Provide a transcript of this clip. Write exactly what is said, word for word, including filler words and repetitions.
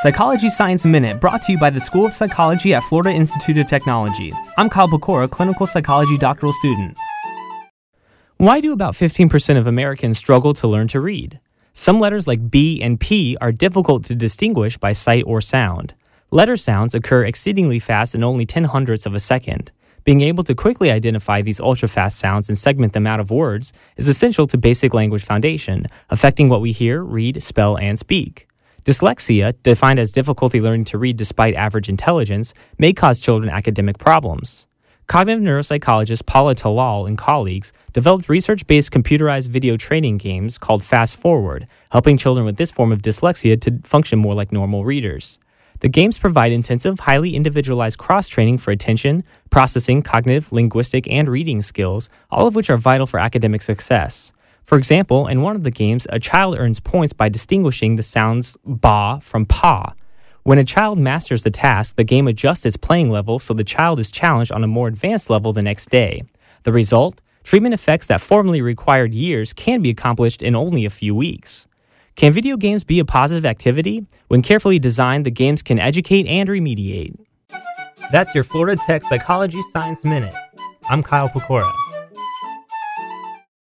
Psychology Science Minute, brought to you by the School of Psychology at Florida Institute of Technology. I'm Kyle Pecora, clinical psychology doctoral student. Why do about fifteen percent of Americans struggle to learn to read? Some letters like B and P are difficult to distinguish by sight or sound. Letter sounds occur exceedingly fast in only ten hundredths of a second. Being able to quickly identify these ultra-fast sounds and segment them out of words is essential to basic language foundation, affecting what we hear, read, spell, and speak. Dyslexia, defined as difficulty learning to read despite average intelligence, may cause children academic problems. Cognitive neuropsychologist Paula Talal and colleagues developed research-based computerized video training games called Fast Forward, helping children with this form of dyslexia to function more like normal readers. The games provide intensive, highly individualized cross-training for attention, processing, cognitive, linguistic, and reading skills, all of which are vital for academic success. For example, in one of the games, a child earns points by distinguishing the sounds ba from pa. When a child masters the task, the game adjusts its playing level so the child is challenged on a more advanced level the next day. The result? Treatment effects that formerly required years can be accomplished in only a few weeks. Can video games be a positive activity? When carefully designed, the games can educate and remediate. That's your Florida Tech Psychology Science Minute. I'm Kyle Pecora.